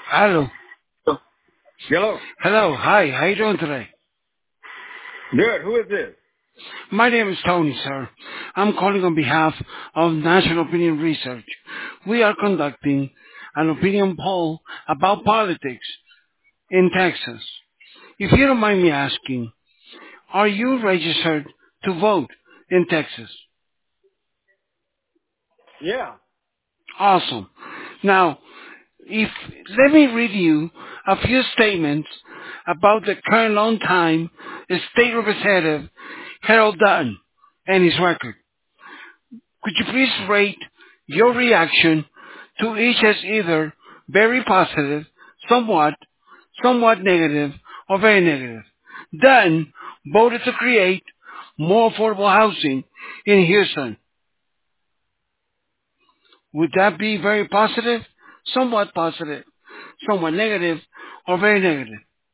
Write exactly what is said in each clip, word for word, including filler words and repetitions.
Hello. Hello. Hello. Hi. How you doing today? Good. Who is this? My name is Tony, sir. I'm calling on behalf of National Opinion Research. We are conducting an opinion poll about politics in Texas. If you don't mind me asking, are you registered to vote in Texas? Yeah. Awesome. Now, if let me read you a few statements about the current long-time state representative Harold Dutton and his record. Could you please rate your reaction to each as either very positive, somewhat, somewhat negative, or very negative? Dutton voted to create more affordable housing in Houston. Would that be very positive, somewhat positive, somewhat negative, or very negative?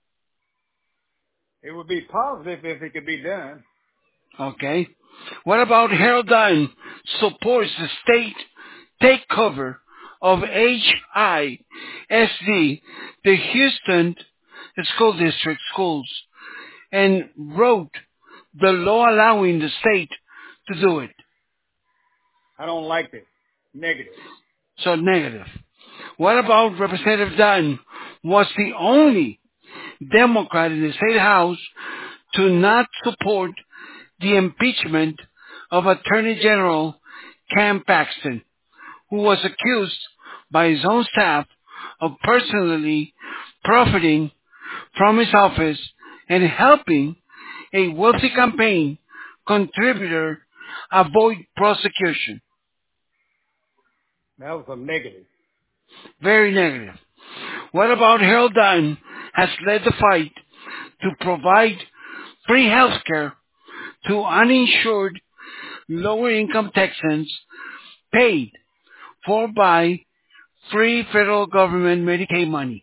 It would be positive if it could be done. Okay. What about Harold Dutton supports the state takeover of H I S D, the Houston School District schools, and wrote the law allowing the state to do it? I don't like it. Negative. So negative. What about Representative Dutton was the only Democrat in the state house to not support the impeachment of Attorney General Cam Paxton, who was accused by his own staff of personally profiting from his office and helping a wealthy campaign contributor avoid prosecution. That was a negative. Very negative. What about Harold Dutton has led the fight to provide free health care to uninsured lower income Texans paid for by free federal government Medicaid money?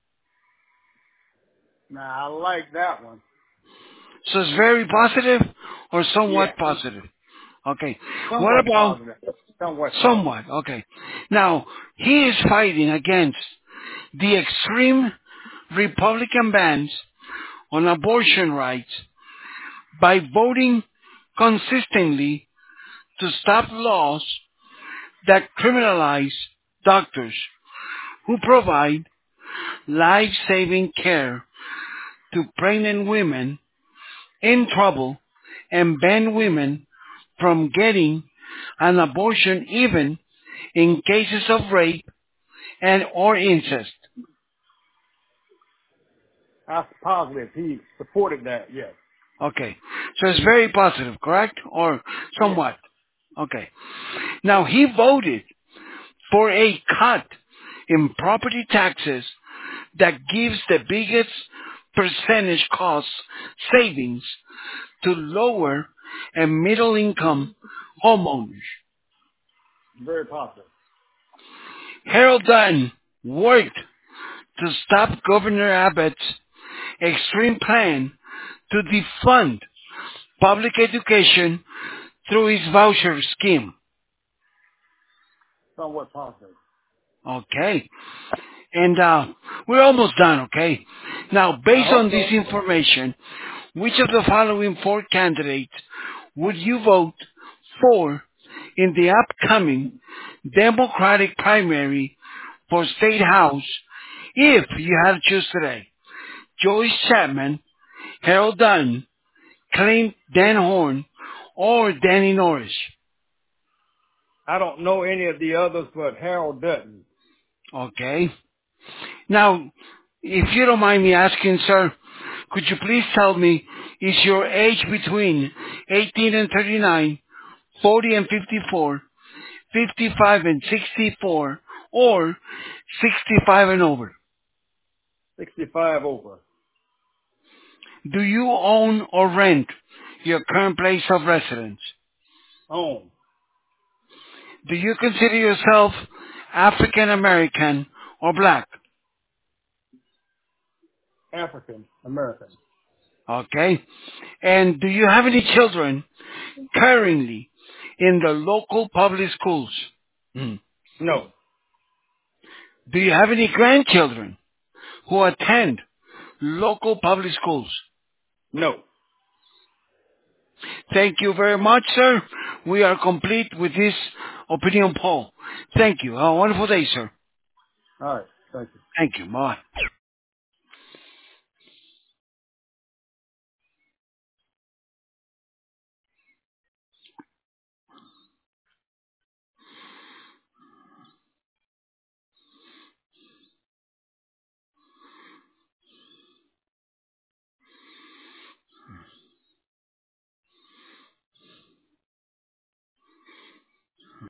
Now, I like that one. So it's very positive or Yeah. somewhat positive? Okay. What Somewhat about positive. Somewhat positive. somewhat? Okay. Now, he is fighting against the extreme Republican bans on abortion rights by voting consistently to stop laws that criminalize doctors who provide life-saving care to pregnant women in trouble and ban women from getting an abortion even in cases of rape and or incest. That's positive. He supported that. Yes. Okay. So it's very positive, correct? Or Yes. somewhat? Okay. Now he voted for a cut in property taxes that gives the biggest percentage cost savings to lower and middle income homeowners. Very positive. Harold Dutton worked to stop Governor Abbott's extreme plan to defund public education through his voucher scheme. Somewhat positive. Okay. And uh, we're almost done, okay? Now, I based hope on this so. information, which of the following four candidates would you vote for in the upcoming Democratic primary for State House if you had to choose today? Joyce Chapman, Harold Dunn, Clint Dan Horn, or Danny Norris? I don't know any of the others but Harold Dutton. Okay. Now, if you don't mind me asking, sir, could you please tell me, is your age between eighteen and thirty-nine, forty and fifty-four, fifty-five and sixty-four, or sixty-five and over? sixty-five over. Do you own or rent your current place of residence? Home. Do you consider yourself African American or black? African American. Okay. And do you have any children currently in the local public schools? Hmm. No. Do you have any grandchildren? who attend local public schools? No. Thank you very much, sir. We are complete with this opinion poll. Thank you. Have a wonderful day, sir. All right. Thank you. Thank you. Bye.